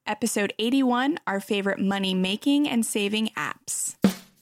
Episode 81, our favorite money making and saving apps.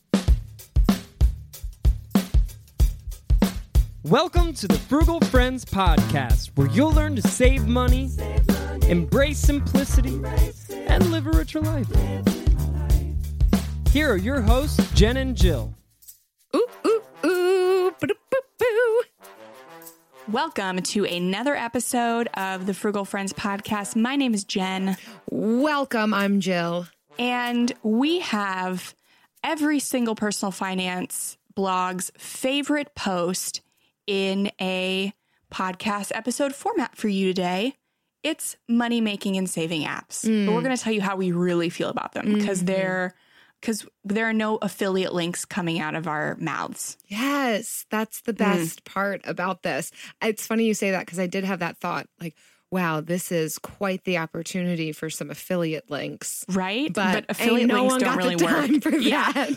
Welcome to the Frugal Friends Podcast, where you'll learn to save money, embrace simplicity, and live a richer life. Here are your hosts, Jen and Jill. Ooh, ooh, ooh, ba-da-boo-boo. Welcome to another episode of the Frugal Friends Podcast. My name is Jen. Welcome, I'm Jill. And we have every single personal finance blog's favorite post in a podcast episode format for you today. It's money making and saving apps. But we're going to tell you how we really feel about them because there are no affiliate links coming out of our mouths. Yes, that's the best part about this. It's funny you say that because I did have that thought, like, wow, this is quite the opportunity for some affiliate links. Right? But affiliate no links one don't got really the time work. for that.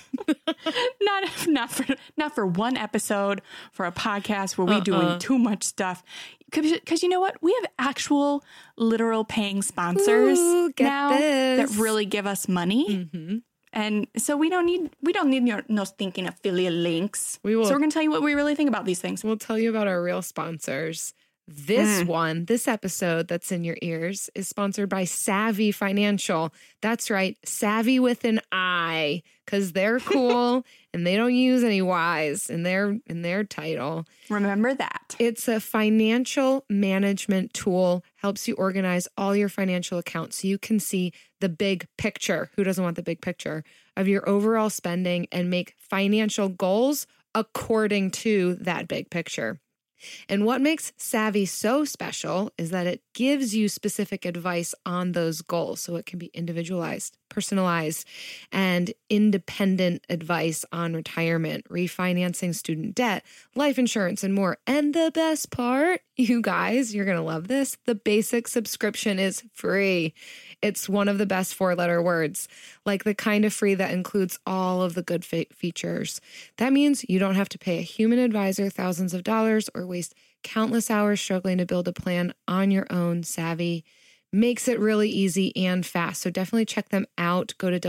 Not for one episode for a podcast where we're doing too much stuff. Because you know what? We have actual literal paying sponsors Get now this. that really give us money. And so we don't need no stinking affiliate links. We will. So we're going to tell you what we really think about these things. We'll tell you about our real sponsors. This episode that's in your ears is sponsored by Savvy Financial. That's right, Savvy with an I, because they're cool and they don't use any Y's in their title. Remember that. It's a financial management tool, helps you organize all your financial accounts so you can see the big picture. Who doesn't want the big picture of your overall spending and make financial goals according to that big picture? And what makes Savvy so special is that it gives you specific advice on those goals. So it can be individualized, personalized, and independent advice on retirement, refinancing student debt, life insurance, and more. And the best part, you guys, you're going to love this. The basic subscription is free. It's one of the best 4-letter words, like the kind of free that includes all of the good features. That means you don't have to pay a human advisor thousands of dollars or waste countless hours struggling to build a plan on your own. Savvy makes it really easy and fast. So definitely check them out. Go to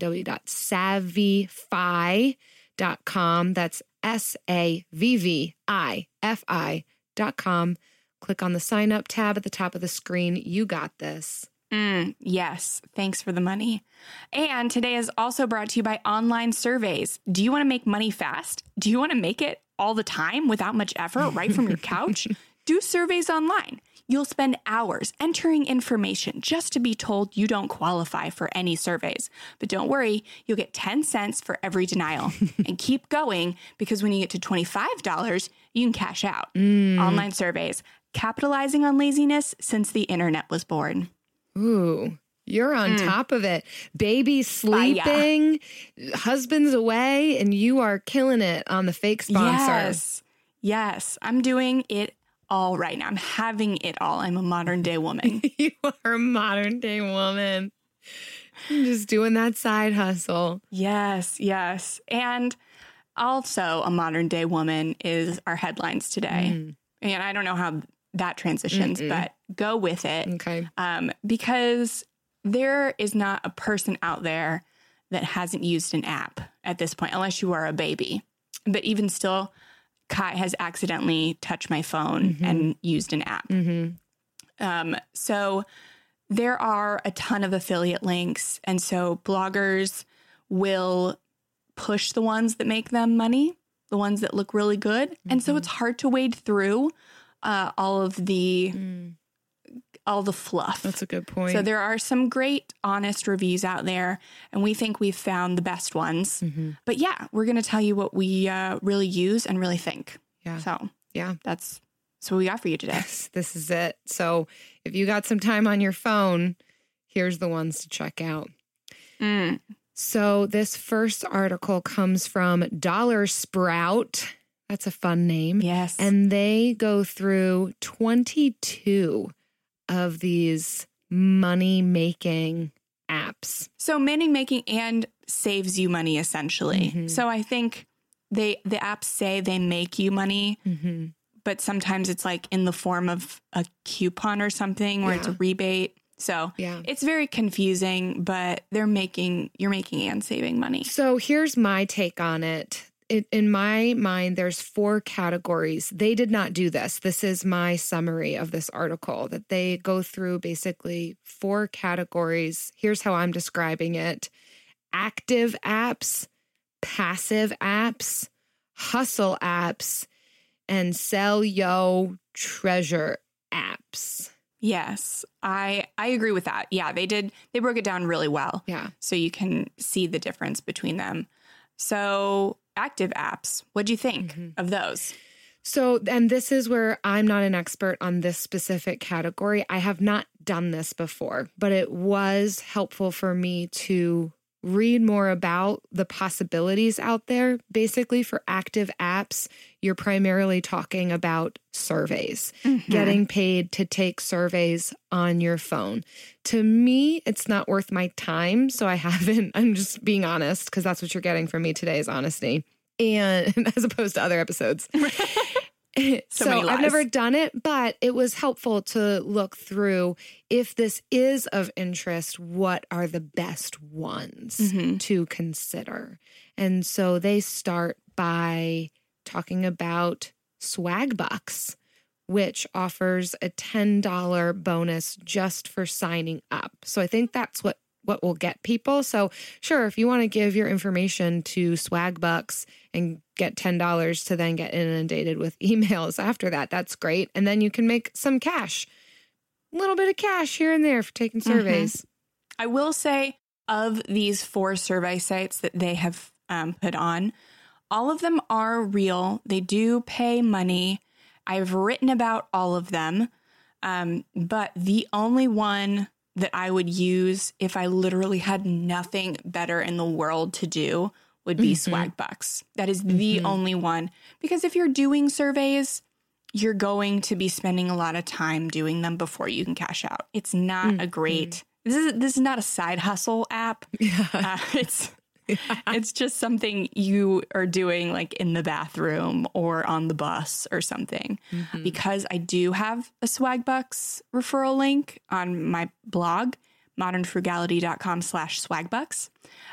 www.savvyfi.com. That's SAVVIFI.com. Click on the sign up tab at the top of the screen. You got this. Yes. Thanks for the money. And today is also brought to you by Online Surveys. Do you want to make money fast? Do you want to make it all the time without much effort right from your couch? Do surveys online. You'll spend hours entering information just to be told you don't qualify for any surveys. But don't worry, you'll get 10 cents for every denial. And keep going, because when you get to $25, you can cash out. Online Surveys, capitalizing on laziness since the internet was born. Ooh, you're on top of it. Baby's sleeping, husband's away, and you are killing it on the fake sponsor. Yes. I'm doing it all right now. I'm having it all. I'm a modern day woman. You are a modern day woman. I'm just doing that side hustle. Yes. And also a modern day woman is our headlines today. And I don't know how that transitions, but go with it. Okay. Because there is not a person out there that hasn't used an app at this point, unless you are a baby. But even still, Kai has accidentally touched my phone and used an app. So there are a ton of affiliate links. And so bloggers will push the ones that make them money, the ones that look really good. And so it's hard to wade through all the fluff. That's a good point. So there are some great, honest reviews out there, and we think we've found the best ones. But yeah, we're going to tell you what we really use and really think. Yeah. So yeah, that's what we got for you today. Yes, this is it. So if you got some time on your phone, here's the ones to check out. So this first article comes from Dollar Sprout. That's a fun name. Yes. And they go through 22 of these money-making apps. So money-making and saves you money, essentially. So I think the apps say they make you money, but sometimes it's like in the form of a coupon or something where it's a rebate. So Yeah. it's very confusing, but you're making and saving money. So here's my take on it. In my mind, there's 4 categories. They did not do this. This is my summary of this article, that they go through basically 4 categories. Here's how I'm describing it: active apps, passive apps, hustle apps, and sell yo treasure apps. Yes, I agree with that. Yeah, they broke it down really well. Yeah. So you can see the difference between them. So active apps, what do you think of those? So, and this is where I'm not an expert on this specific category. I have not done this before, but it was helpful for me to read more about the possibilities out there. Basically, for active apps, you're primarily talking about surveys, getting paid to take surveys on your phone. To me, it's not worth my time. So I'm just being honest, because that's what you're getting from me today is honesty, and as opposed to other episodes. So I've never done it, but it was helpful to look through, if this is of interest, what are the best ones to consider. And so they start by talking about Swagbucks, which offers a $10 bonus just for signing up. So I think that's what will get people. So sure, if you want to give your information to Swagbucks and get $10 to then get inundated with emails after that, that's great. And then you can make some cash, a little bit of cash here and there for taking surveys. I will say, of these 4 survey sites that they have put on, all of them are real. They do pay money. I've written about all of them. But the only one that I would use if I literally had nothing better in the world to do would be Swagbucks. That is the only one. Because if you're doing surveys, you're going to be spending a lot of time doing them before you can cash out. It's not a great... This is not a side hustle app. Yeah. It's just something you are doing like in the bathroom or on the bus or something. Because I do have a Swagbucks referral link on my blog, modernfrugality.com/swagbucks.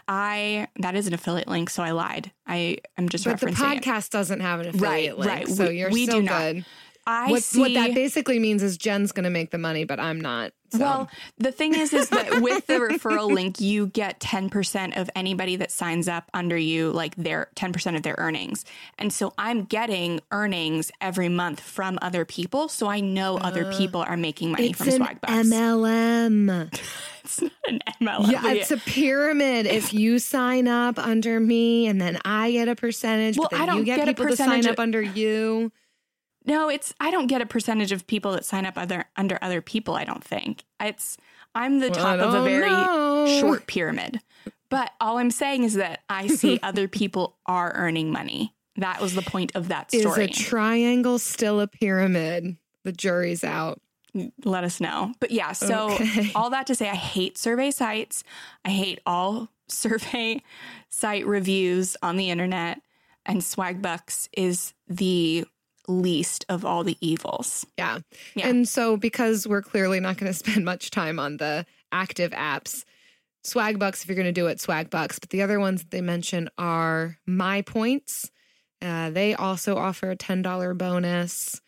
That is an affiliate link, so I lied. I am just referencing the podcast doesn't have an affiliate link, right. so we still do good. Not. What that basically means is Jen's going to make the money, but I'm not. So. Well, the thing is that with the referral link, you get 10% of anybody that signs up under you, like their 10% of their earnings. And so I'm getting earnings every month from other people. So I know other people are making money from Swagbucks. It's an MLM. It's not an MLM. Yeah, it's a pyramid. If you sign up under me and then I get a percentage, well, but then I don't you get people to sign up under you. No, I don't get a percentage of people that sign up under other people, I don't think. I'm the top of a very short pyramid. But all I'm saying is that I see other people are earning money. That was the point of that story. Is a triangle still a pyramid? The jury's out. Let us know. But yeah, so all that to say, I hate survey sites. I hate all survey site reviews on the internet. And Swagbucks is the least of all the evils. Yeah. And so because we're clearly not going to spend much time on the active apps, Swagbucks, if you're going to do it, Swagbucks. But the other ones that they mention are MyPoints. They also offer a $10 bonus.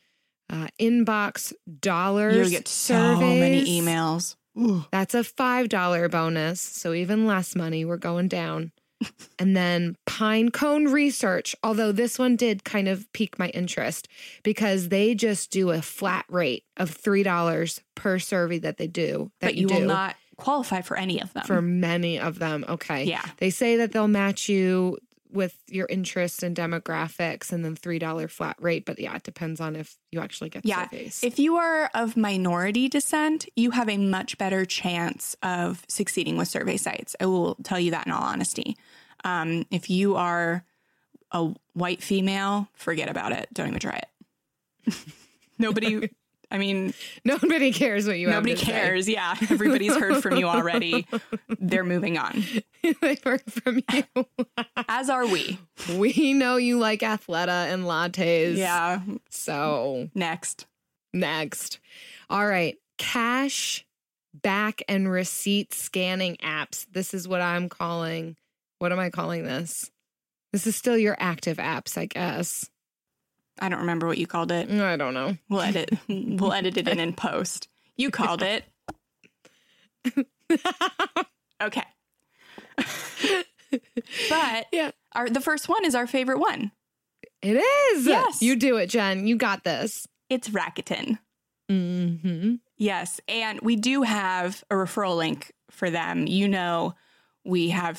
Inbox dollars. You get so many emails. Ooh. That's a $5 bonus. So even less money. We're going down. And then Pinecone Research, although this one did kind of pique my interest because they just do a flat rate of $3 per survey that they do. But you will not qualify for any of them. For many of them. Okay. Yeah. They say that they'll match you with your interests and demographics and then $3 flat rate. But yeah, it depends on if you actually get surveys. If you are of minority descent, you have a much better chance of succeeding with survey sites. I will tell you that in all honesty. If you are a white female, forget about it. Don't even try it. Nobody cares what you have to say. Nobody cares. Yeah. Everybody's heard from you already. They're moving on. They've heard from you. As are we. We know you like Athleta and lattes. Yeah. So next. All right. Cash back and receipt scanning apps. This is what I'm calling. What am I calling this? This is still your active apps, I guess. I don't remember what you called it. I don't know. We'll edit it in post. You called it. Okay. But yeah, the first one is our favorite one. It is. Yes. You do it, Jen. You got this. It's Rakuten. Mm-hmm. Yes. And we do have a referral link for them. You know, we have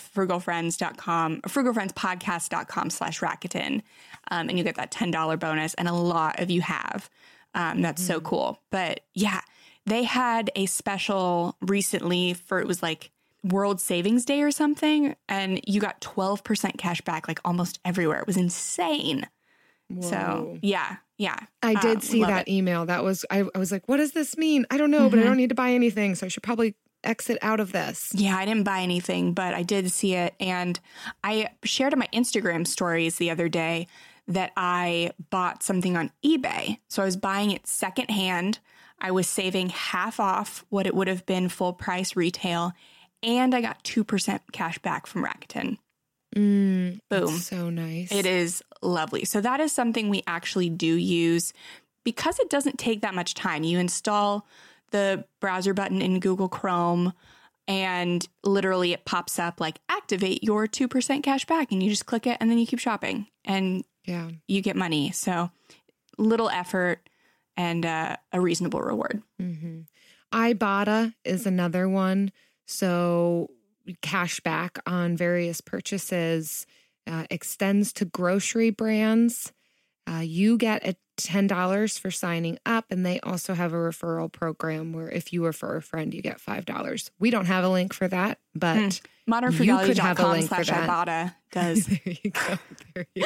frugalfriendspodcast.com/Rakuten. And you get that $10 bonus. And a lot of you have. That's so cool. But yeah, they had a special recently for, it was like World Savings Day or something. And you got 12% cash back, like almost everywhere. It was insane. Whoa. So yeah. I did see that email. That was, I was like, what does this mean? I don't know, but I don't need to buy anything. So I should probably exit out of this. Yeah, I didn't buy anything, but I did see it. And I shared on my Instagram stories the other day that I bought something on eBay. So I was buying it secondhand. I was saving half off what it would have been full price retail. And I got 2% cash back from Rakuten. Boom. So nice. It is lovely. So that is something we actually do use because it doesn't take that much time. You install the browser button in Google Chrome and literally it pops up like activate your 2% cash back and you just click it and then you keep shopping and you get money. So little effort and a reasonable reward. Mm-hmm. Ibotta is another one. So cash back on various purchases extends to grocery brands. You get a $10 for signing up, and they also have a referral program where if you refer a friend, you get $5. We don't have a link for that, but modernfrugality.com/Ibotta does. There you go. There you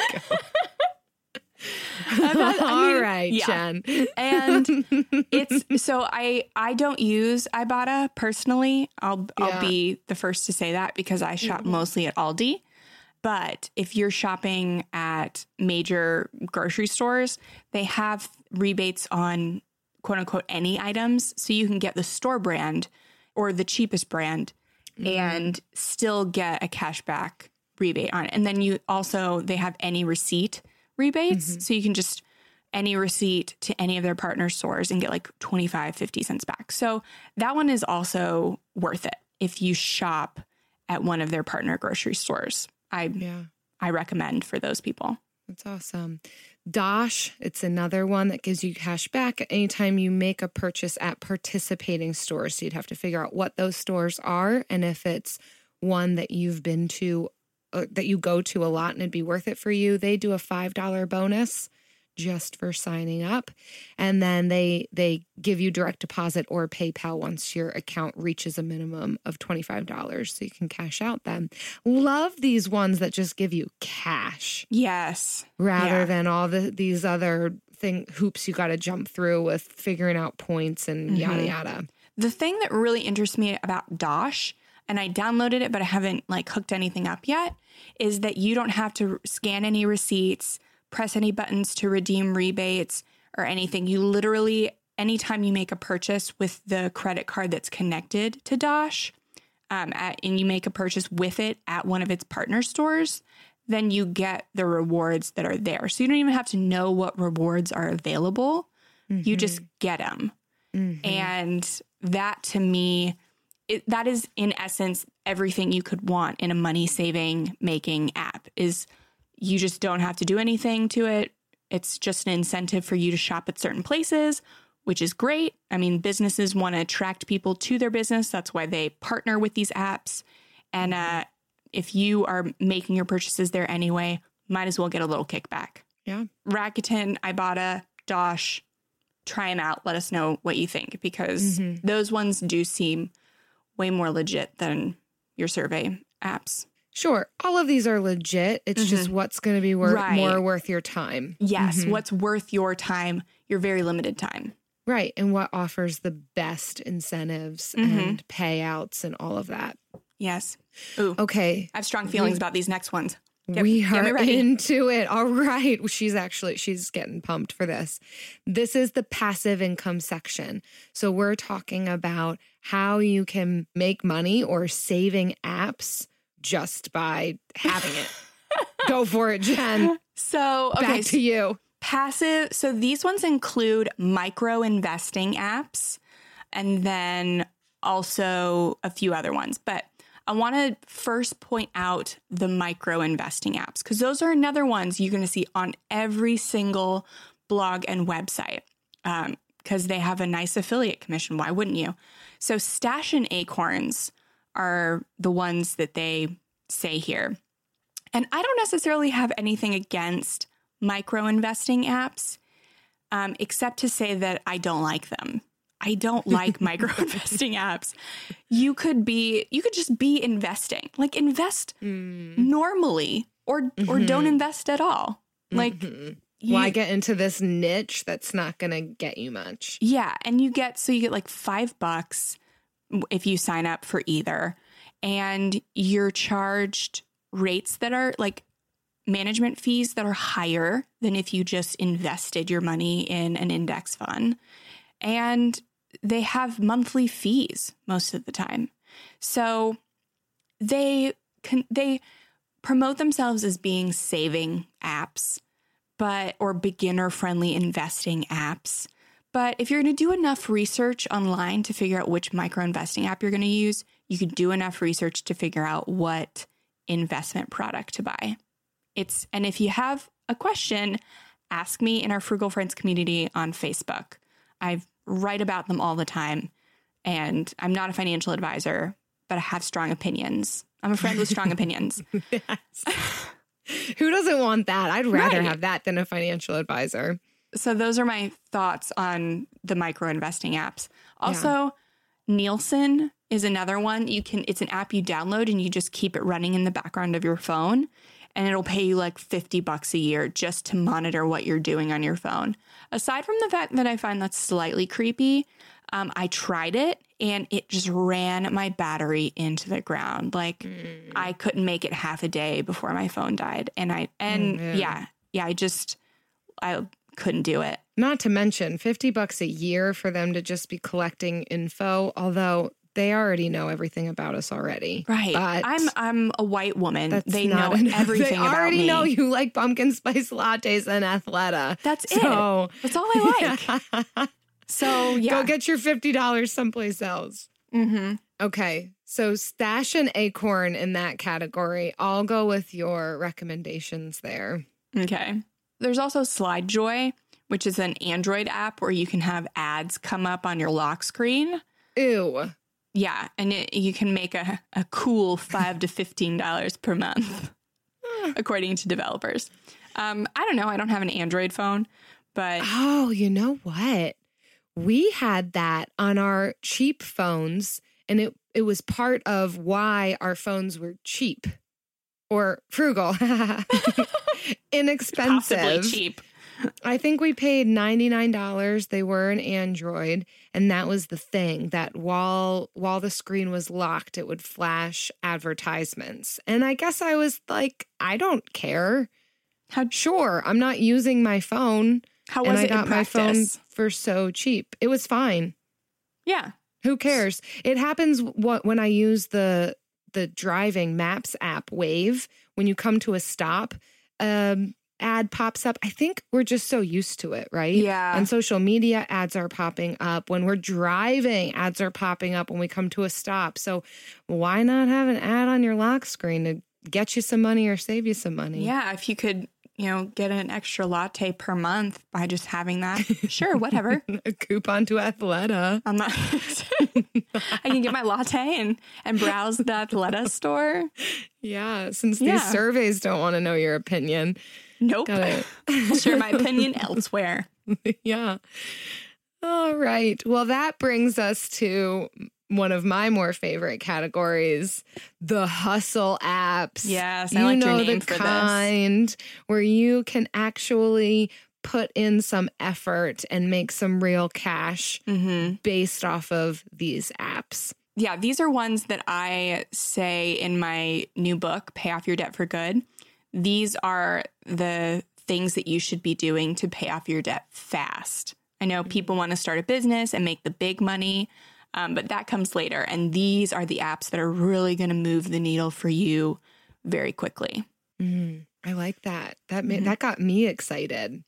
go. All right, Jen. And it's so I don't use Ibotta personally. I'll be the first to say that because I shop mostly at Aldi. But if you're shopping at major grocery stores, they have rebates on quote unquote any items. So you can get the store brand or the cheapest brand and still get a cashback rebate on it. And then they have any receipt rebates. So you can just any receipt to any of their partner stores and get like 25-50 cents back. So that one is also worth it if you shop at one of their partner grocery stores. I recommend for those people. That's awesome. Dosh, it's another one that gives you cash back anytime you make a purchase at participating stores. So you'd have to figure out what those stores are and if it's one that you've been to, that you go to a lot and it'd be worth it for you. They do a $5 bonus just for signing up. And then they give you direct deposit or PayPal once your account reaches a minimum of $25 so you can cash out them. Love these ones that just give you cash. Yes. Rather than all these other hoops you got to jump through with figuring out points and yada, yada. The thing that really interests me about Dosh, and I downloaded it, but I haven't hooked anything up yet, is that you don't have to scan any receipts, press any buttons to redeem rebates or anything. You literally, anytime you make a purchase with the credit card that's connected to Dosh, and you make a purchase with it at one of its partner stores, then you get the rewards that are there. So you don't even have to know what rewards are available. You just get them. And that to me, that is in essence everything you could want in a money saving making app is you just don't have to do anything to it. It's just an incentive for you to shop at certain places, which is great. I mean, businesses want to attract people to their business. That's why they partner with these apps. And if you are making your purchases there anyway, might as well get a little kickback. Yeah. Rakuten, Ibotta, Dosh, try them out. Let us know what you think because those ones do seem way more legit than your survey apps. Sure. All of these are legit. It's just what's going to be more worth your time. Yes. What's worth your time, your very limited time. Right. And what offers the best incentives and payouts and all of that. Yes. Ooh. Okay. I have strong feelings about these next ones. We get me are ready. into it. All right. She's getting pumped for this. This is the passive income section. So we're talking about how you can make money or saving apps just by having it. Go for it, Jen. So, okay. Back to you. Passive. So these ones include micro investing apps and then also a few other ones. But I want to first point out the micro investing apps because those are another ones you're going to see on every single blog and website because they have a nice affiliate commission. Why wouldn't you? So Stash and Acorns are the ones that they say here. And I don't necessarily have anything against micro investing apps, except to say that I don't like them. I don't like micro investing apps. You could just be investing. Like invest normally or don't invest at all. Like Why get into this niche that's not going to get you much? Yeah, and you get like $5 if you sign up for either, and you're charged rates that are like management fees that are higher than if you just invested your money in an index fund. And they have monthly fees most of the time. So they promote themselves as being saving apps, or beginner-friendly investing apps. But if you're going to do enough research online to figure out which micro-investing app you're going to use, you could do enough research to figure out what investment product to buy. And if you have a question, ask me in our Frugal Friends community on Facebook. I write about them all the time, and I'm not a financial advisor, but I have strong opinions. I'm a friend with strong opinions. Yes. Who doesn't want that? I'd rather have that than a financial advisor. So those are my thoughts on the micro investing apps. Also, Nielsen is another one. It's an app you download and you just keep it running in the background of your phone. And it'll pay you like $50 a year just to monitor what you're doing on your phone. Aside from the fact that I find that's slightly creepy, I tried it and it just ran my battery into the ground. Like I couldn't make it half a day before my phone died. I couldn't do it. Not to mention $50 a year for them to just be collecting info, although they already know everything about us already. Right. But I'm a white woman. They know everything about me. They already know you like pumpkin spice lattes and Athleta. That's it. That's all I like. So, yeah. Go get your $50 someplace else. Mm-hmm. Okay. So Stash and Acorn in that category. I'll go with your recommendations there. Okay. There's also SlideJoy, which is an Android app where you can have ads come up on your lock screen. Ew. Yeah, and you can make a cool $5 to $15 per month, according to developers. I don't know. I don't have an Android phone, but... Oh, you know what? We had that on our cheap phones, and it was part of why our phones were cheap or frugal. Inexpensive. Possibly cheap. I think we paid $99. They were an Android. And that was the thing, that while the screen was locked, it would flash advertisements. And I guess I was like, I don't care. Sure, I'm not using my phone. How was it in practice? My phone for so cheap. It was fine. Yeah. Who cares? It happens when I use the driving maps app Wave. When you come to a stop, ad pops up. I think we're just so used to it, right? Yeah. On social media, ads are popping up. When we're driving, ads are popping up when we come to a stop. So why not have an ad on your lock screen to get you some money or save you some money? Yeah, if you could, get an extra latte per month by just having that. Sure, whatever. A coupon to Athleta. I'm not. I can get my latte and browse the Athleta store. Yeah, since these surveys don't want to know your opinion. Nope. I'll share my opinion elsewhere. Yeah. All right. Well, that brings us to one of my more favorite categories, the hustle apps. Yes, I like your name for kind where you can actually put in some effort and make some real cash based off of these apps. Yeah, these are ones that I say in my new book, Pay Off Your Debt for Good, these are the things that you should be doing to pay off your debt fast. I know people want to start a business and make the big money, but that comes later. And these are the apps that are really going to move the needle for you very quickly. I like that. That got me excited.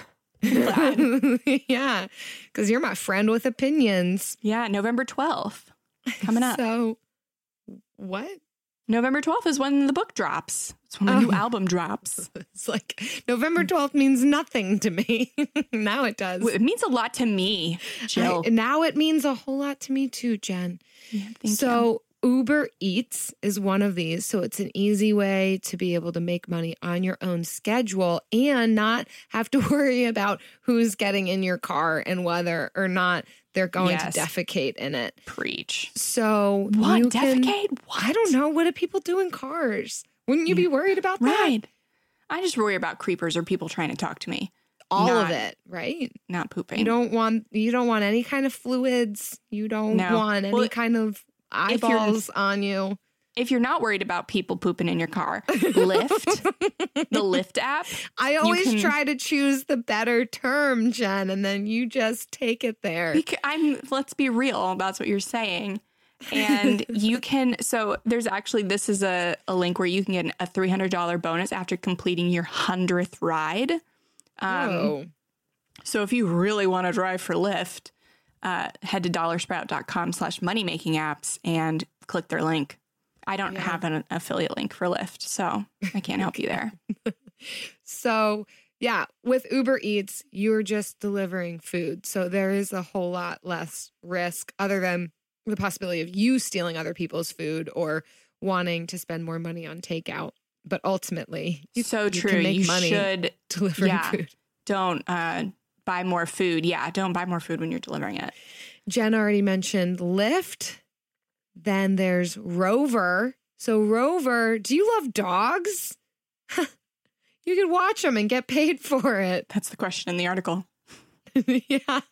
Glad. Yeah, because you're my friend with opinions. Yeah, November 12th coming up. So, what? November 12th is when the book drops. It's when the new album drops. It's like November 12th means nothing to me. Now it does. It means a lot to me, Jill. Now it means a whole lot to me too, Jen. Yeah, thank So you. Uber Eats is one of these. So it's an easy way to be able to make money on your own schedule and not have to worry about who's getting in your car and whether or not they're going to defecate in it. Preach. So What? you Defecate? What? I don't know. What do people do in cars? Wouldn't you be worried about that? Right. I just worry about creepers or people trying to talk to me. All of Not- it, right? Not pooping. You don't want any kind of fluids. You don't No. want any Well, kind of eyeballs on you. If you're not worried about people pooping in your car, Lyft, the Lyft app. I always can- try to choose the better term, Jen, and then you just take it there. Let's be real. That's what you're saying. And you can, so there's actually, this is a link where you can get a $300 bonus after completing your 100th ride. Oh, So if you really want to drive for Lyft, head to dollarsprout.com/moneymakingapps and click their link. I don't have an affiliate link for Lyft, so I can't help you there. so yeah, with Uber Eats, you're just delivering food. So there is a whole lot less risk other than the possibility of you stealing other people's food or wanting to spend more money on takeout. But ultimately, you True. can make You money should delivering food. Don't buy more food. Yeah, don't buy more food when you're delivering it. Jen already mentioned Lyft. Then there's Rover. So Rover, do you love dogs? You could watch them and get paid for it. That's the question in the article. Yeah.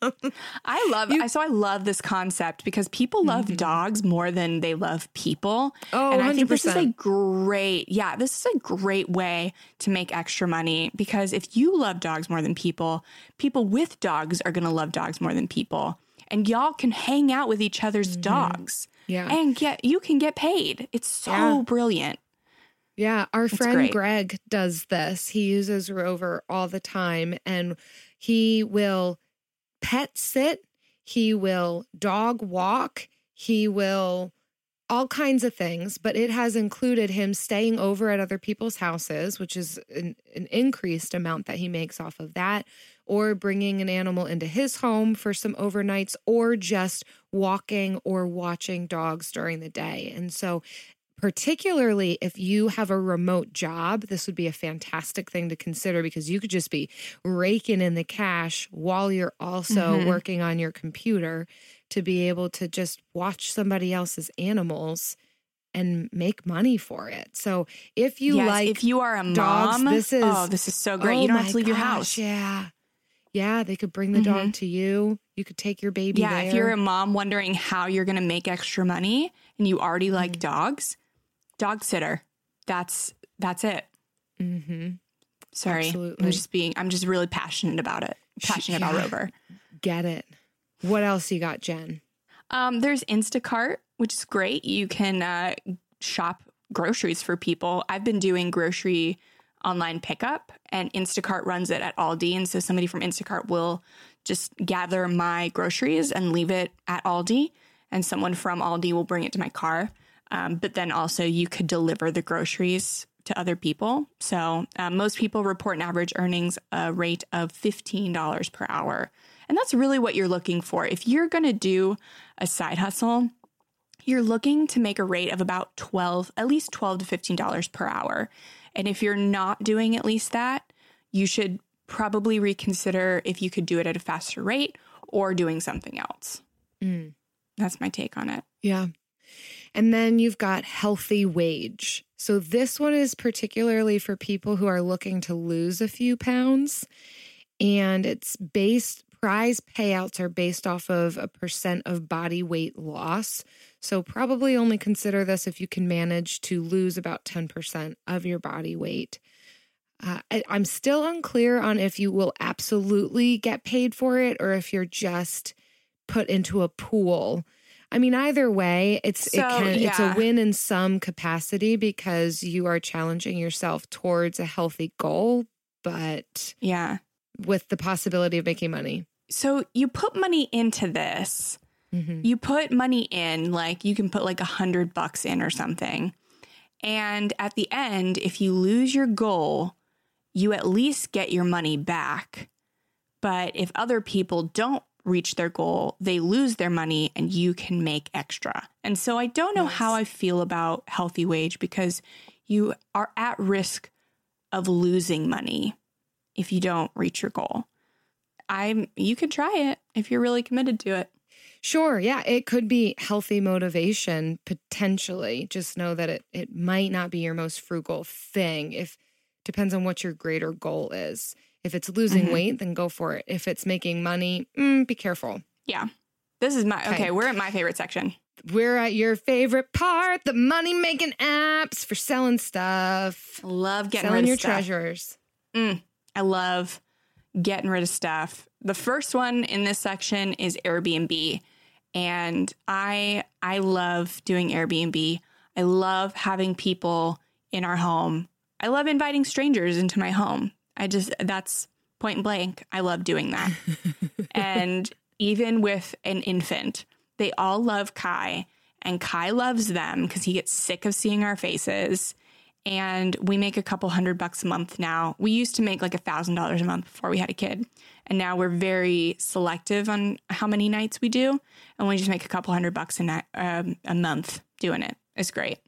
I love this concept because people love dogs more than they love people. Oh, and I think this is 100%. this is a great way to make extra money because if you love dogs more than people, people with dogs are going to love dogs more than people. And y'all can hang out with each other's dogs. Yeah. And you can get paid. It's so brilliant. Yeah, our friend great. Greg does this. He uses Rover all the time and he will pet sit, he will dog walk, he will all kinds of things, but it has included him staying over at other people's houses, which is an increased amount that he makes off of that, or bringing an animal into his home for some overnights, or just walking or watching dogs during the day. And so particularly if you have a remote job, this would be a fantastic thing to consider because you could just be raking in the cash while you're also working on your computer to be able to just watch somebody else's animals and make money for it. So if you if you are a dogs, mom, this is so great. You don't have to leave your house. Yeah. Yeah, they could bring the dog to you. You could take your baby there. If you're a mom wondering how you're going to make extra money and you already like dogs, dog sitter. That's it. Mm-hmm. Sorry. Absolutely. I'm just really passionate about it. Passionate about Rover. Get it. What else you got, Jen? There's Instacart, which is great. You can shop groceries for people. I've been doing grocery online pickup and Instacart runs it at Aldi. And so somebody from Instacart will just gather my groceries and leave it at Aldi. And someone from Aldi will bring it to my car. But then also you could deliver the groceries to other people. So most people report an average earnings rate of $15 per hour. And that's really what you're looking for. If you're going to do a side hustle, you're looking to make a rate of about at least $12 to $15 per hour. And if you're not doing at least that, you should probably reconsider if you could do it at a faster rate or doing something else. That's my take on it. Yeah. And then you've got Healthy Wage. So this one is particularly for people who are looking to lose a few pounds. And prize payouts are based off of a % of body weight loss. So probably only consider this if you can manage to lose about 10% of your body weight. I'm still unclear on if you will absolutely get paid for it or if you're just put into a pool. I mean, either way, it's a win in some capacity because you are challenging yourself towards a healthy goal, but with the possibility of making money. So you put money into this. Mm-hmm. You put money in, like you can put like $100 in or something. And at the end, if you lose your goal, you at least get your money back. But if other people don't reach their goal, they lose their money and you can make extra. And so I don't know how I feel about Healthy Wage because you are at risk of losing money if you don't reach your goal. You could try it if you're really committed to it. Sure. Yeah. It could be healthy motivation, potentially. Just know that it might not be your most frugal thing. Depends on what your greater goal is. If it's losing weight, then go for it. If it's making money, be careful. Yeah. This is we're at my favorite section. We're at your favorite part, the money-making apps for selling stuff. I love getting selling rid of your stuff. treasures. I love getting rid of stuff. The first one in this section is Airbnb. And I love doing Airbnb. I love having people in our home. I love inviting strangers into my home. That's point blank. I love doing that. And even with an infant, they all love Kai and Kai loves them because he gets sick of seeing our faces. And we make a couple $100 a month now. We used to make like $1,000 a month before we had a kid. And now we're very selective on how many nights we do. And we just make a couple $100 a month doing it. It's great.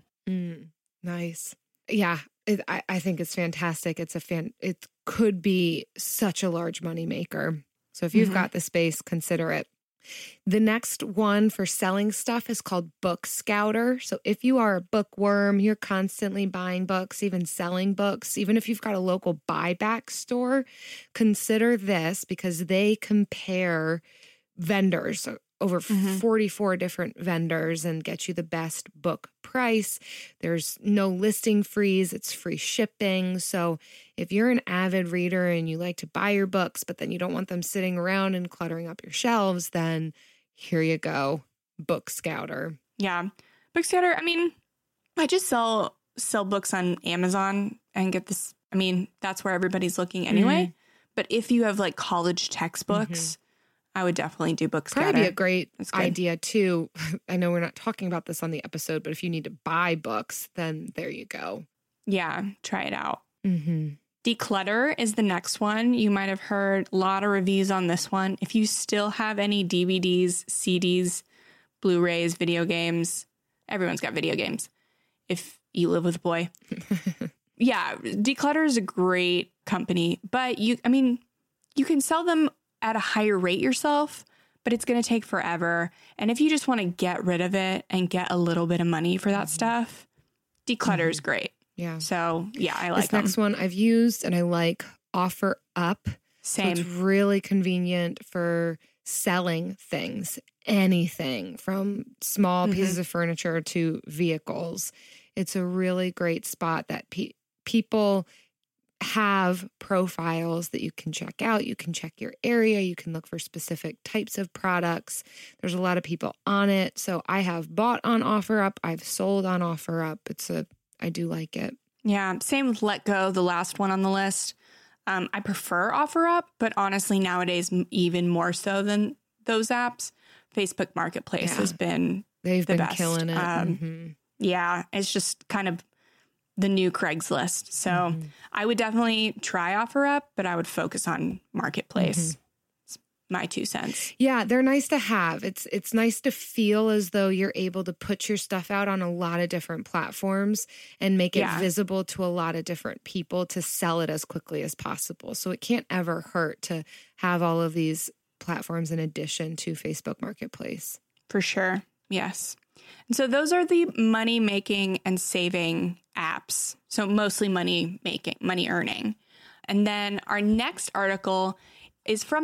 Nice. Yeah. I think it's fantastic. It could be such a large money maker. So if you've got the space, consider it. The next one for selling stuff is called Book Scouter. So if you are a bookworm, you're constantly buying books, even selling books, even if you've got a local buyback store, consider this because they compare vendors, over 44 different vendors, and get you the best book price. There's no listing fees. It's free shipping. So if you're an avid reader and you like to buy your books, but then you don't want them sitting around and cluttering up your shelves, then here you go. Book Scouter. Yeah. Book Scouter. I mean, I just sell books on Amazon and get this. I mean, that's where everybody's looking anyway. But if you have like college textbooks, I would definitely do Book Scouter. Probably be a great idea too. I know we're not talking about this on the episode, but if you need to buy books, then there you go. Yeah, try it out. Declutter is the next one. You might have heard a lot of reviews on this one. If you still have any DVDs, CDs, Blu-rays, video games, everyone's got video games. If you live with a boy. Yeah, Declutter is a great company, but you can sell them at a higher rate yourself, but it's going to take forever. And if you just want to get rid of it and get a little bit of money for that stuff, Declutter is great. Yeah. So yeah, I like this next one I've used and I like OfferUp. Same. So it's really convenient for selling things, anything from small pieces of furniture to vehicles. It's a really great spot that people have profiles that you can check out. You can check your area. You can look for specific types of products. There's a lot of people on it. So I have bought on OfferUp. I've sold on OfferUp. I do like it. Yeah. Same with Letgo, the last one on the list. I prefer OfferUp, but honestly, nowadays, even more so than those apps, Facebook Marketplace has been They've the been best. killing it. Yeah. It's just kind of the new Craigslist. So I would definitely try OfferUp, but I would focus on Marketplace. It's my 2 cents. Yeah, they're nice to have. It's nice to feel as though you're able to put your stuff out on a lot of different platforms and make it visible to a lot of different people to sell it as quickly as possible. So it can't ever hurt to have all of these platforms in addition to Facebook Marketplace. For sure. Yes. And so those are the money making and saving apps. So mostly money making, money earning. And then our next article is from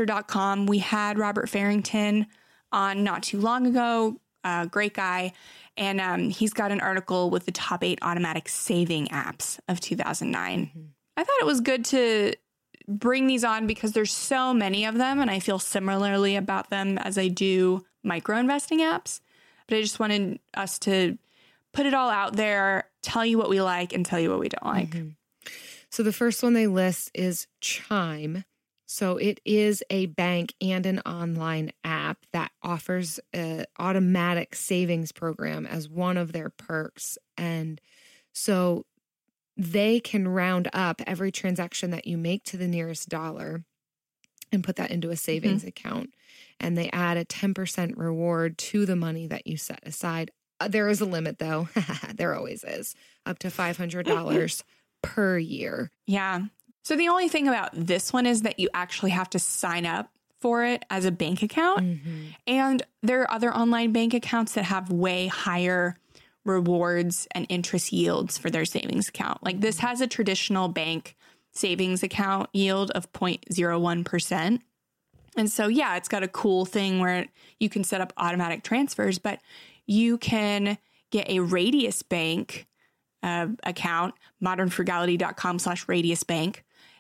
thecollegeinvestor.com. We had Robert Farrington on not too long ago, great guy. And he's got an article with the top 8 automatic saving apps of 2009. Mm-hmm. I thought it was good to bring these on because there's so many of them, and I feel similarly about them as I do micro investing apps. But I just wanted us to put it all out there, tell you what we like and tell you what we don't like. Mm-hmm. So the first one they list is Chime. So it is a bank and an online app that offers an automatic savings program as one of their perks. And so they can round up every transaction that you make to the nearest dollar and put that into a savings account. And they add a 10% reward to the money that you set aside. There is a limit, though. There always is. Up to $500 per year. Yeah. So the only thing about this one is that you actually have to sign up for it as a bank account. Mm-hmm. And there are other online bank accounts that have way higher rewards and interest yields for their savings account. Like this has a traditional bank savings account yield of 0.01%. And so, yeah, it's got a cool thing where you can set up automatic transfers, but you can get a Radius Bank account, modernfrugality.com/radiusbank,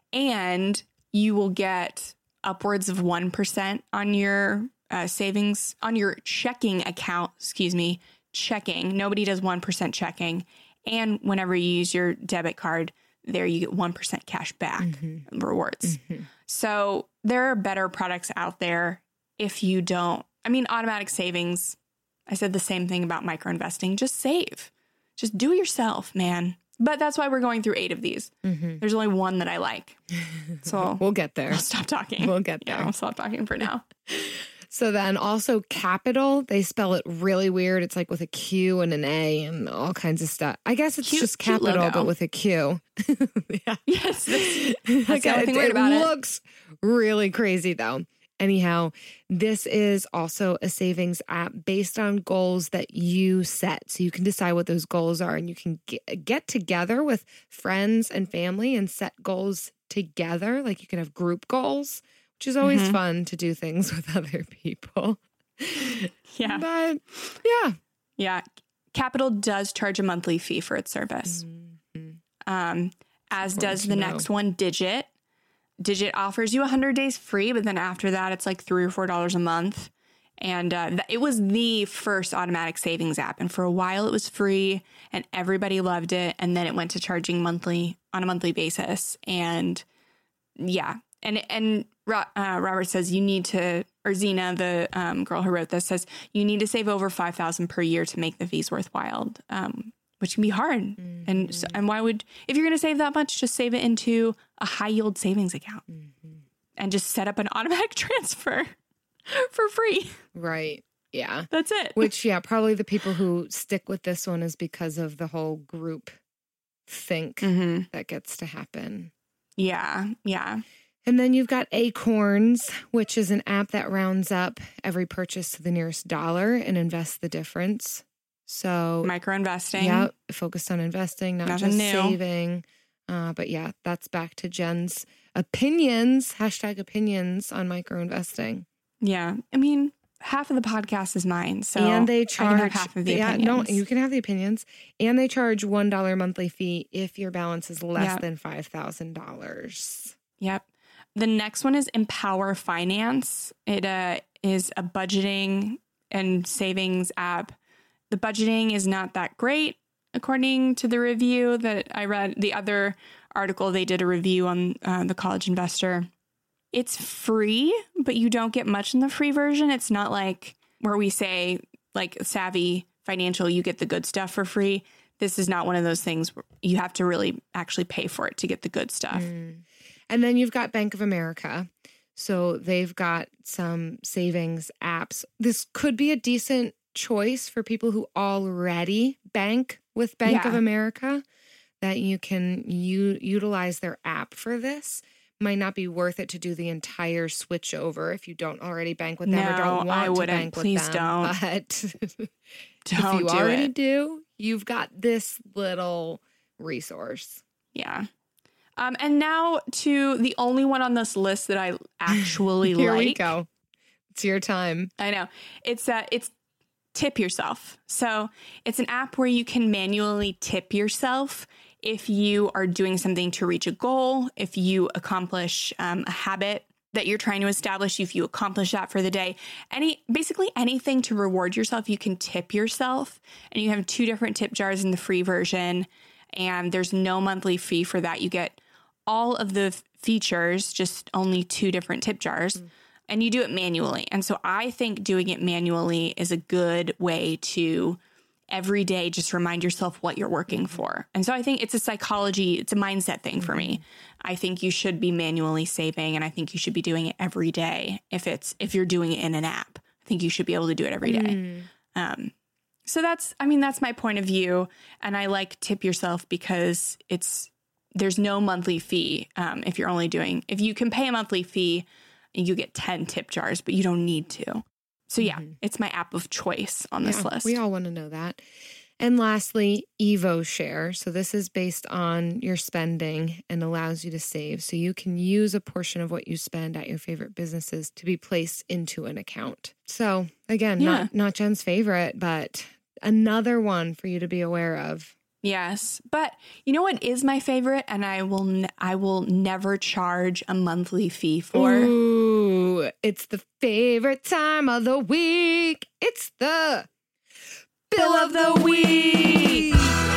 and you will get upwards of 1% on your savings, on your checking account, checking. Nobody does 1% checking. And whenever you use your debit card, there you get 1% cash back rewards. Mm-hmm. So there are better products out there if you don't. I mean, automatic savings, I said the same thing about micro investing. Just save. Just do it yourself, man. But that's why we're going through 8 of these. Mm-hmm. There's only one that I like. So we'll get there. I'll stop talking. We'll get there. Yeah, I'll stop talking for now. So then also Capital, they spell it really weird. It's like with a Q and an A and all kinds of stuff. I guess it's just Capital, but with a Q. Yeah. Yes. That's the only thing weird about it. It looks really crazy though. Anyhow, this is also a savings app based on goals that you set. So you can decide what those goals are and you can get together with friends and family and set goals together. Like you can have group goals, which is always fun to do things with other people. Yeah. But yeah. Yeah. Capital does charge a monthly fee for its service. Mm-hmm. As does the next one, Digit. Digit offers you 100 days free, but then after that, it's like $3 or $4 a month. And it was the first automatic savings app. And for a while, it was free and everybody loved it. And then it went to charging monthly on a monthly basis. And yeah. And Robert says you need to, or Zena, the girl who wrote this, says you need to save over $5,000 per year to make the fees worthwhile, which can be hard. Mm-hmm. And why would, if you're going to save that much, just save it into a high yield savings account and just set up an automatic transfer for free. Right. Yeah. That's it. Which, yeah, probably the people who stick with this one is because of the whole group think that gets to happen. Yeah. Yeah. And then you've got Acorns, which is an app that rounds up every purchase to the nearest dollar and invests the difference. So micro investing. Yeah, focused on investing, not Nothing just new. saving. But yeah, that's back to Jen's opinions, #opinions on micro investing. Yeah. I mean, half of the podcast is mine. So and they charge, I can have half of the opinions. No, you can have the opinions. And they charge $1 monthly fee if your balance is less than $5,000. Yep. The next one is Empower Finance. It is a budgeting and savings app. The budgeting is not that great, according to the review that I read. The other article, they did a review on the College Investor. It's free, but you don't get much in the free version. It's not like where we say, like Savvy Financial, you get the good stuff for free. This is not one of those things where you have to really actually pay for it to get the good stuff. And then you've got Bank of America. So they've got some savings apps. This could be a decent choice for people who already bank with Bank of America, that you can utilize their app for this. Might not be worth it to do the entire switch over if you don't already bank with them or don't want to bank with them. Please don't. But Don't if you do already it. do, you've got this little resource. Yeah. And now to the only one on this list that I actually Here like. we go. It's your time. I know. It's tip yourself. So it's an app where you can manually tip yourself if you are doing something to reach a goal, if you accomplish a habit that you're trying to establish, if you accomplish that for the day, basically anything to reward yourself, you can tip yourself. And you have 2 different tip jars in the free version, and there's no monthly fee for that. You get all of the features, just only 2 different tip jars, and you do it manually. And so I think doing it manually is a good way to every day just remind yourself what you're working for. And so I think it's a mindset thing for me. I think you should be manually saving, and I think you should be doing it every day. If you're doing it in an app, I think you should be able to do it every day. So that's my point of view. And I like tip yourself because there's no monthly fee. If you can pay a monthly fee, you get 10 tip jars, but you don't need to. So yeah, it's my app of choice on this list. We all want to know that. And lastly, Evo Share. So this is based on your spending and allows you to save. So you can use a portion of what you spend at your favorite businesses to be placed into an account. So again, not Jen's favorite, but another one for you to be aware of. Yes. But you know what is my favorite, and I will never charge a monthly fee for? Ooh, it's the favorite time of the week. It's the Bill of the Week.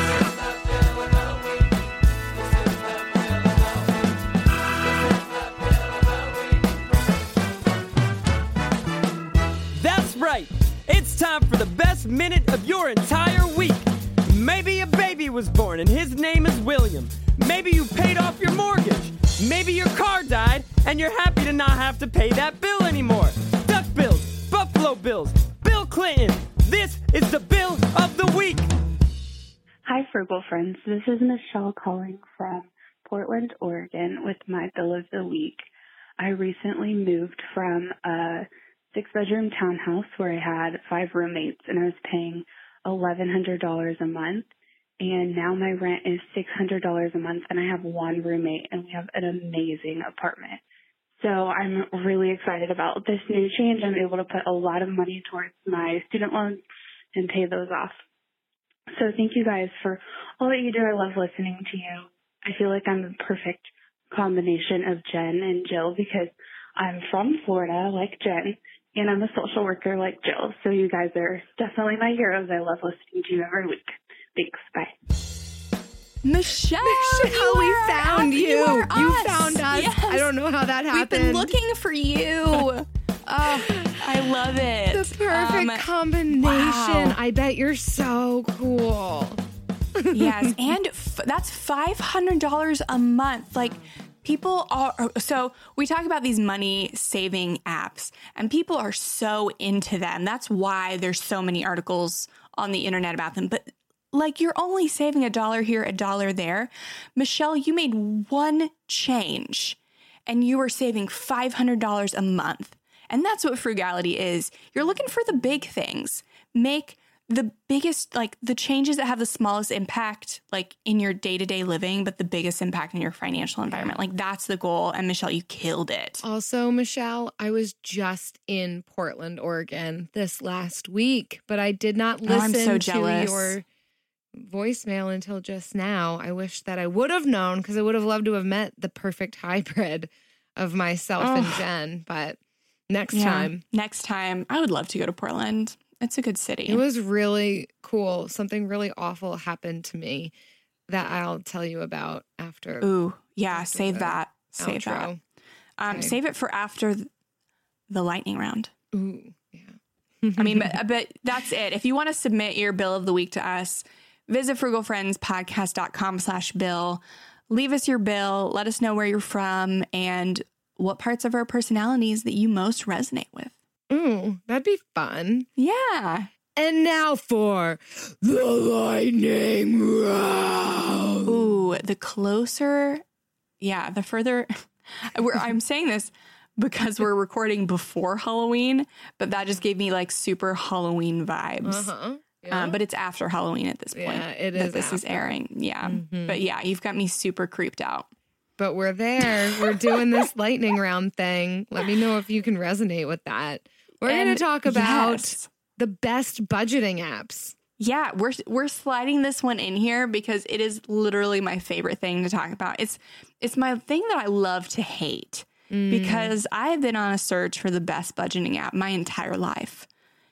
That's right. It's time for the best minute of your entire week. Maybe a baby was born and his name is William. Maybe you paid off your mortgage. Maybe your car died and you're happy to not have to pay that bill anymore. Duck bills, Buffalo Bills, Bill Clinton. This is the Bill of the Week. Hi, Frugal Friends. This is Michelle calling from Portland, Oregon with my Bill of the Week. I recently moved from a 6-bedroom townhouse where I had 5 roommates and I was paying $1,100 a month, and now my rent is $600 a month, and I have 1 roommate, and we have an amazing apartment. So I'm really excited about this new change. I'm able to put a lot of money towards my student loans and pay those off. So thank you guys for all that you do. I love listening to you. I feel like I'm the perfect combination of Jen and Jill because I'm from Florida like Jen, and I'm a social worker like Jill. So you guys are definitely my heroes. I love listening to you every week. Thanks. Bye. Michelle, we found you. You found us. Yes. I don't know how that happened. We've been looking for you. Oh, I love it. The perfect combination. Wow. I bet you're so cool. Yes. And that's $500 a month. Like, people are, so we talk about these money saving apps and people are so into them. That's why there's so many articles on the internet about them. But like, you're only saving $1 here, $1 there. Michelle, you made 1 change and you were saving $500 a month. And that's what frugality is. You're looking for the big things. Make the biggest, like the changes that have the smallest impact, like in your day-to-day living, but the biggest impact in your financial environment. Like, that's the goal. And Michelle, you killed it. Also, Michelle, I was just in Portland, Oregon this last week, but I did not listen to your voicemail until just now. I wish that I would have known because I would have loved to have met the perfect hybrid of myself and Jen, but next time. Next time. I would love to go to Portland. It's a good city. It was really cool. Something really awful happened to me that I'll tell you about after. Ooh, yeah. Save that. Save outro. that. Okay. Save it for after the lightning round. Ooh, yeah. I mean, but that's it. If you want to submit your Bill of the Week to us, visit frugalfriendspodcast.com/bill. Leave us your bill. Let us know where you're from and what parts of our personalities that you most resonate with. Ooh, that'd be fun. Yeah. And now for the lightning round. Ooh, the further. I'm saying this because we're recording before Halloween, but that just gave me like super Halloween vibes. Yeah. But it's after Halloween at this point. Yeah, it is. This is airing. Yeah. Mm-hmm. But yeah, you've got me super creeped out. But we're there. We're doing this lightning round thing. Let me know if you can resonate with that. We're going to talk about the best budgeting apps. Yeah, we're sliding this one in here because it is literally my favorite thing to talk about. It's my thing that I love to hate because I've been on a search for the best budgeting app my entire life.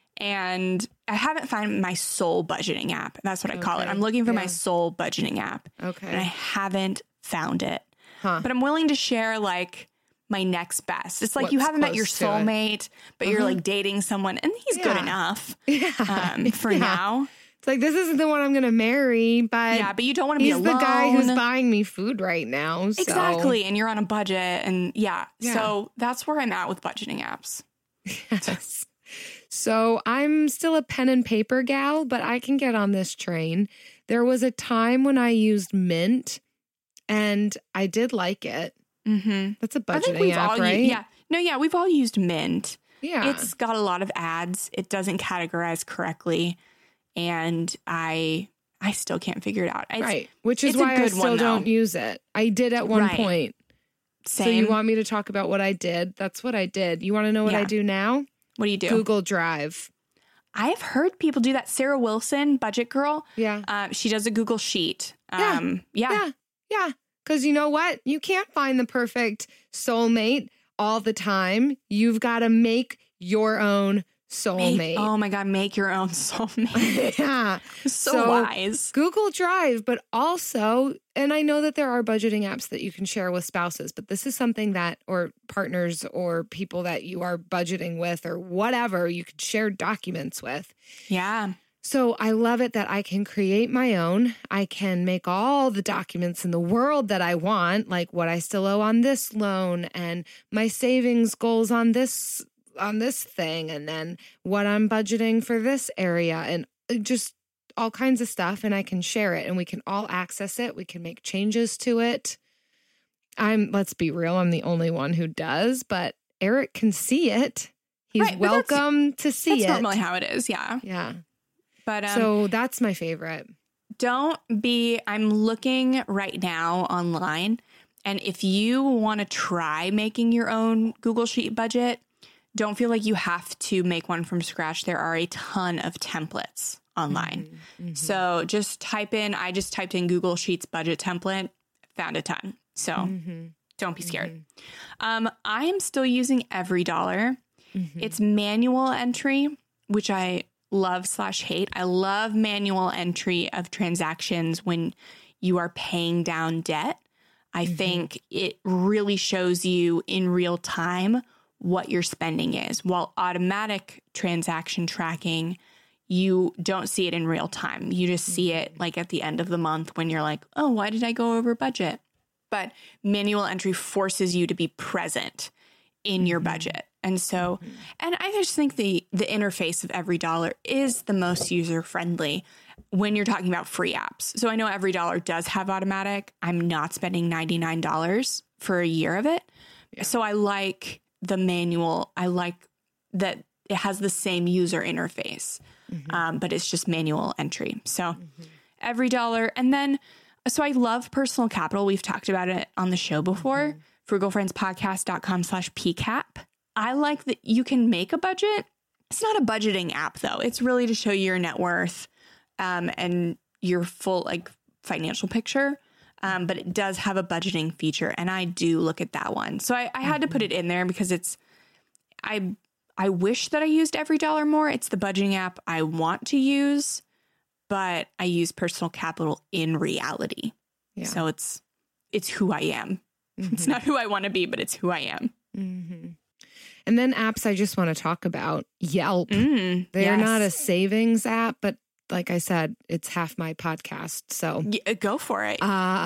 And I haven't found my soul budgeting app. That's what I call it. I'm looking for my soul budgeting app. Okay. And I haven't found it. But I'm willing to share like my next best. It's like you haven't met your soulmate, but you're like dating someone and he's good enough for now. It's like, this isn't the one I'm going to marry, but but you don't want to be alone. He's the guy who's buying me food right now. So. Exactly. And you're on a budget and so that's where I'm at with budgeting apps. Yes. So I'm still a pen and paper gal, but I can get on this train. There was a time when I used Mint and I did like it. Mm-hmm. That's a budgeting app, right? We've all used Mint. Yeah. It's got a lot of ads. It doesn't categorize correctly. And I still can't figure it out. Which is why I still don't use it. I did at one point. Same. So you want me to talk about what I did? That's what I did. You want to know what I do now? What do you do? Google Drive. I've heard people do that. Sarah Wilson, Budget Girl. Yeah. She does a Google Sheet. Yeah. Because you know what? You can't find the perfect soulmate all the time. You've got to make your own soulmate. Oh my God, make your own soulmate. Yeah. So wise. Google Drive, but also, and I know that there are budgeting apps that you can share with spouses, but this is something that, or partners or people that you are budgeting with or whatever, you could share documents with. Yeah. So I love it that I can create my own. I can make all the documents in the world that I want, like what I still owe on this loan and my savings goals on this thing, and then what I'm budgeting for this area, and just all kinds of stuff. And I can share it and we can all access it. We can make changes to it. Let's be real, I'm the only one who does, but Eric can see it. He's welcome to see it. That's normally how it is. Yeah. Yeah. But so that's my favorite. I'm looking right now online, and if you want to try making your own Google Sheet budget, don't feel like you have to make one from scratch. There are a ton of templates online. Mm-hmm. So just typed in Google Sheets budget template, found a ton. So don't be scared. I am still using EveryDollar. It's manual entry, which I love/hate. I love manual entry of transactions when you are paying down debt. I think it really shows you in real time what your spending is, while automatic transaction tracking, you don't see it in real time. You just see it like at the end of the month when you're like, oh, why did I go over budget? But manual entry forces you to be present in your budget. And so, and I just think the interface of EveryDollar is the most user-friendly when you're talking about free apps. So I know EveryDollar does have automatic. I'm not spending $99 for a year of it. Yeah. So I like the manual. I like that it has the same user interface, but it's just manual entry. So EveryDollar. And then, so I love Personal Capital. We've talked about it on the show before. frugalfriendspodcast.com/PCAP. I like that you can make a budget. It's not a budgeting app though. It's really to show you your net worth and your full like financial picture. But it does have a budgeting feature, and I do look at that one. So I had to put it in there because I wish that I used EveryDollar more. It's the budgeting app I want to use, but I use Personal Capital in reality. Yeah. So it's who I am. It's not who I want to be, but it's who I am. And then apps I just want to talk about. Yelp. They are not a savings app, but like I said, it's half my podcast. So go for it.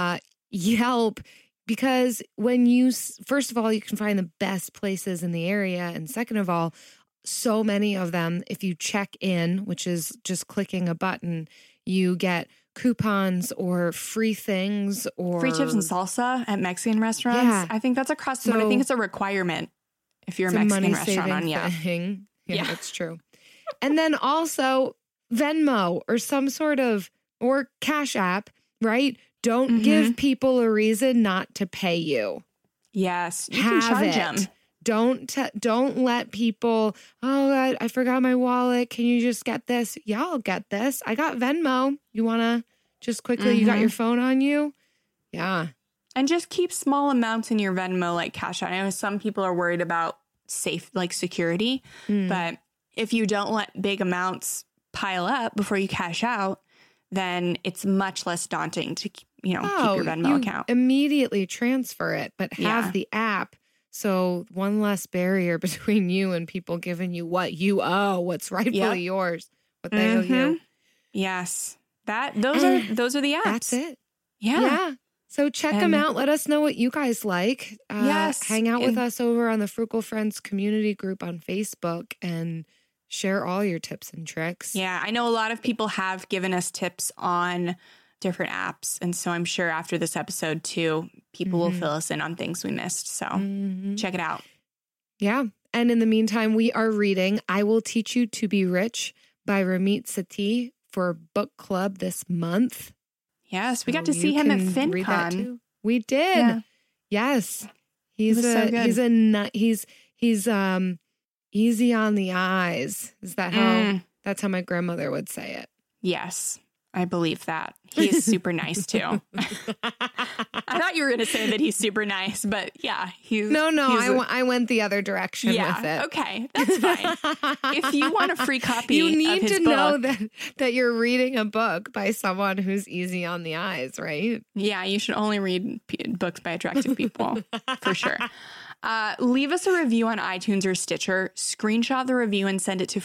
Yelp, because first of all, you can find the best places in the area. And second of all, so many of them, if you check in, which is just clicking a button, you get coupons or free things or free chips and salsa at Mexican restaurants. Yeah. I think that's across the board. I think it's a requirement if you're a Mexican restaurant on Yelp. Yeah, that's true. And then also Venmo or some sort of, or Cash App, right? Don't give people a reason not to pay you. Yes, you can charge them. Don't let people, oh God, I forgot my wallet. Can you just get this? Yeah, I'll get this. I got Venmo. You want to just quickly, you got your phone on you? Yeah. And just keep small amounts in your Venmo, like cash out. I know some people are worried about safe, like security, but if you don't let big amounts pile up before you cash out, then it's much less daunting to, keep your Venmo account. Immediately transfer it, but have the app. So one less barrier between you and people giving you what you owe, what's rightfully yours, what they owe you. Yes. Those are the apps. That's it. Yeah. So check them out. Let us know what you guys like. Hang out with us over on the Frugal Friends community group on Facebook and share all your tips and tricks. Yeah. I know a lot of people have given us tips on different apps. And so I'm sure after this episode too, people will fill us in on things we missed. So check it out. Yeah. And in the meantime, we are reading I Will Teach You to Be Rich by Ramit Sethi for book club this month. Yes. We got to see him at FinCon. We did. Yeah. Yes. He's easy on the eyes. Is that how that's how my grandmother would say it? Yes. I believe that. He's super nice too. I thought you were going to say that he's super nice, but yeah, I went the other direction with it. Okay, that's fine. If you want a free copy, you need of his to book, know that you're reading a book by someone who's easy on the eyes, right? Yeah, you should only read books by attractive people for sure. Leave us a review on iTunes or Stitcher, screenshot the review and send it to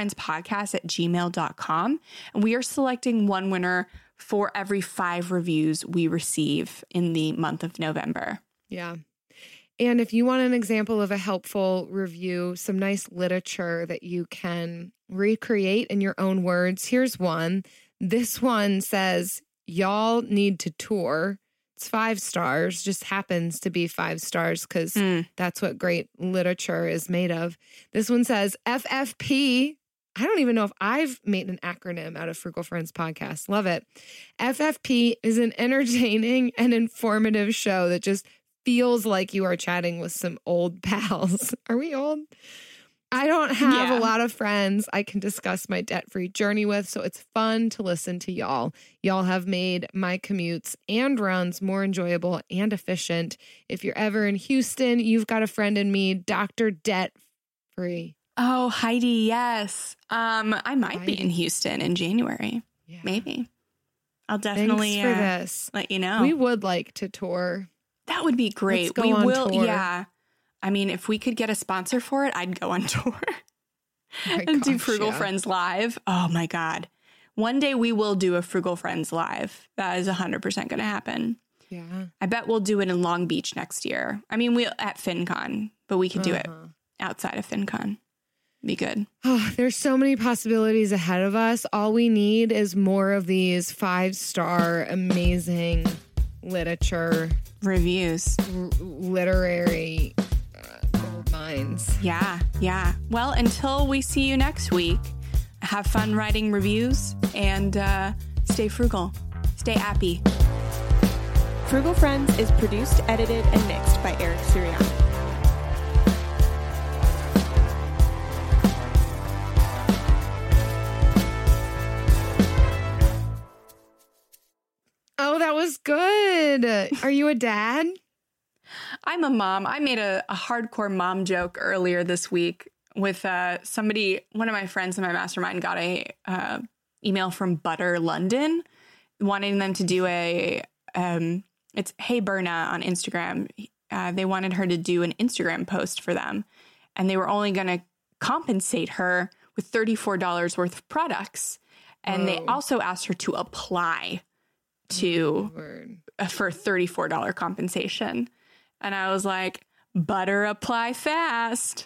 frugalfriendspodcast@gmail.com. And we are selecting one winner for every 5 reviews we receive in the month of November. Yeah. And if you want an example of a helpful review, some nice literature that you can recreate in your own words, here's one. This one says, y'all need to tour. It's 5 stars, just happens to be 5 stars because that's what great literature is made of. This one says FFP. I don't even know if I've made an acronym out of Frugal Friends podcast. Love it. FFP is an entertaining and informative show that just feels like you are chatting with some old pals. Are we old? I don't have a lot of friends I can discuss my debt-free journey with, so it's fun to listen to y'all. Y'all have made my commutes and runs more enjoyable and efficient. If you're ever in Houston, you've got a friend in me, Dr. Debt Free. Oh, Heidi, yes. I might be in Houston in January. Yeah. Maybe. I'll definitely Thanks for this. Let you know. We would like to tour. That would be great. We will tour. Yeah. I mean, if we could get a sponsor for it, I'd go on tour and do Frugal Friends Live. Oh, my God. One day we will do a Frugal Friends Live. That is 100% going to happen. Yeah. I bet we'll do it in Long Beach next year. I mean, we'll at FinCon, but we could do it outside of FinCon. Be good. Oh, there's so many possibilities ahead of us. All we need is more of these 5-star amazing literature reviews, literary gold mines. Yeah. Well, until we see you next week, have fun writing reviews and stay frugal. Stay happy. Frugal Friends is produced, edited, and mixed by Eric Sirianni. Oh, that was good. Are you a dad? I'm a mom. I made a hardcore mom joke earlier this week with somebody. One of my friends in my mastermind got a email from Butter London wanting them to do it's Hey Berna on Instagram. They wanted her to do an Instagram post for them, and they were only going to compensate her with $34 worth of products. And they also asked her to apply for $34 compensation. And I was like, butter apply fast.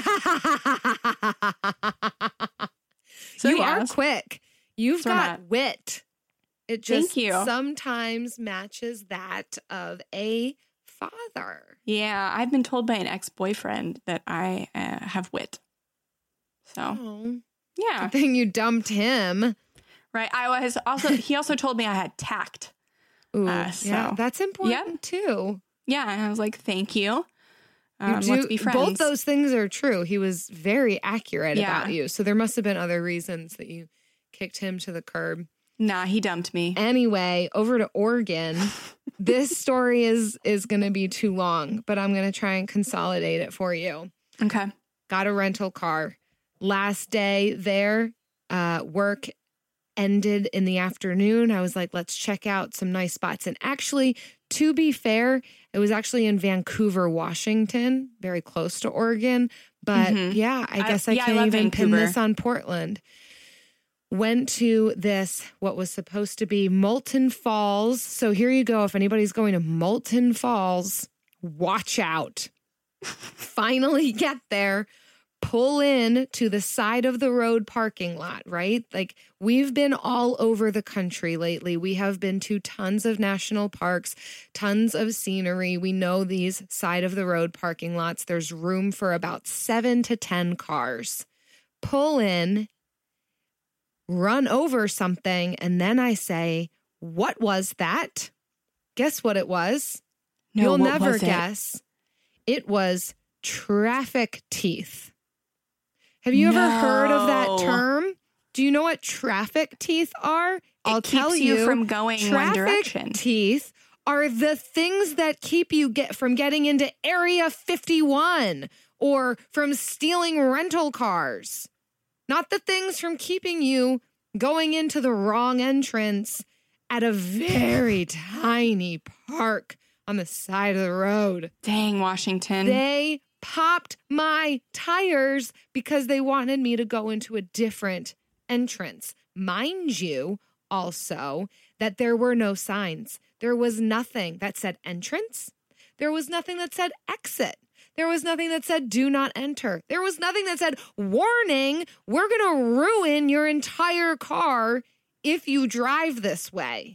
So you are quick. You've got wit. It just sometimes matches that of a father. Yeah, I've been told by an ex-boyfriend that I have wit. So, yeah. Good thing you dumped him. Right. He also told me I had tact. Ooh, yeah, that's important too. Yeah. And I was like, thank you. Let's be friends. Both those things are true. He was very accurate Yeah. about you. So there must have been other reasons that you kicked him to the curb. Nah, he dumped me. Anyway, over to Oregon. This story is going to be too long, but I'm going to try and consolidate it for you. Okay. Got a rental car. Last day there, work ended in the afternoon. I was like, let's check out some nice spots. And actually, to be fair, it was actually in Vancouver, Washington, very close to Oregon. But yeah, I guess I can't love even pin Vancouver. this on Portland. Went to this, what was supposed to be Molten Falls. So here you go. If anybody's going to Molten Falls, watch out. Finally get there. Pull in to the side of the road parking lot, right? Like we've been all over the country lately. We have been to tons of national parks, tons of scenery. We know these side of the road parking lots. There's room for about 7 to 10 cars. Pull in, run over something, and then I say, what was that? Guess what it was? No, You'll what never was it? guess. It was traffic teeth. Have you ever heard of that No. term? Do you know what traffic teeth are? I'll keeps tell you you from going one traffic direction. teeth are the things that keep you from getting into Area 51 or from stealing rental cars. Not the things from keeping you going into the wrong entrance at a very tiny park on the side of the road. Dang, Washington. They popped my tires because they wanted me to go into a different entrance. Mind you, also, that there were no signs. There was nothing that said entrance. There was nothing that said exit. There was nothing that said do not enter. There was nothing that said warning, we're going to ruin your entire car if you drive this way.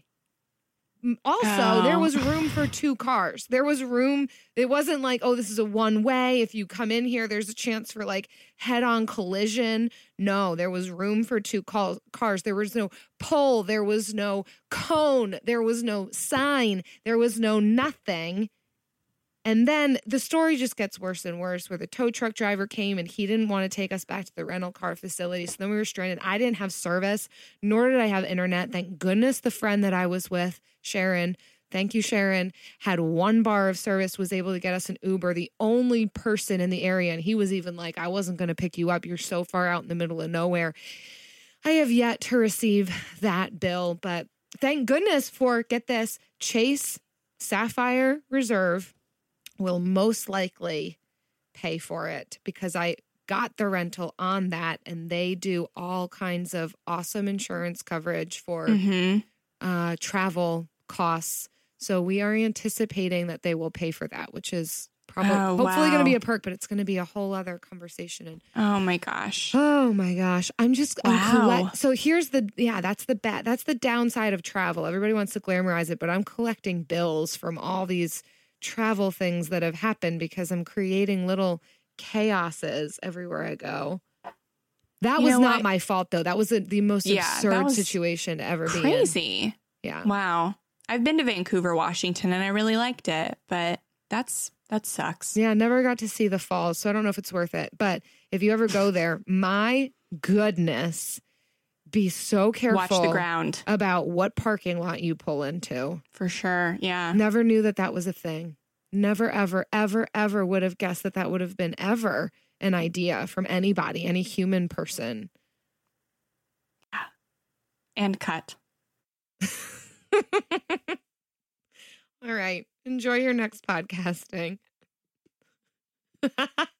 Also, there was room for 2 cars. There was room. It wasn't like, oh, this is a one way. If you come in here, there's a chance for like head on collision. No, there was room for 2 cars. There was no pole. There was no cone. There was no sign. There was no nothing. And then the story just gets worse and worse where the tow truck driver came and he didn't want to take us back to the rental car facility. So then we were stranded. I didn't have service, nor did I have internet. Thank goodness the friend that I was with, Sharon, thank you, Sharon, had 1 bar of service, was able to get us an Uber, the only person in the area. And he was even like, I wasn't going to pick you up. You're so far out in the middle of nowhere. I have yet to receive that bill, but thank goodness for, get this, Chase Sapphire Reserve will most likely pay for it because I got the rental on that and they do all kinds of awesome insurance coverage for travel costs. So we are anticipating that they will pay for that, which is probably hopefully going to be a perk, but it's going to be a whole other conversation. And oh my gosh. oh my gosh. Wow. So here's that's the downside of travel. Everybody wants to glamorize it, but I'm collecting bills from all these travel things that have happened because I'm creating little chaoses everywhere I go. That was not my fault though. That was the most absurd situation to ever be in. Crazy. Yeah. Wow. I've been to Vancouver, Washington, and I really liked it, but that sucks. Yeah, never got to see the falls, so I don't know if it's worth it. But if you ever go there, my goodness, be so careful. Watch the ground. About what parking lot you pull into. For sure. Yeah. Never knew that was a thing. Never, ever, ever, ever would have guessed that would have been ever an idea from anybody, any human person. And cut. All right. Enjoy your next podcasting.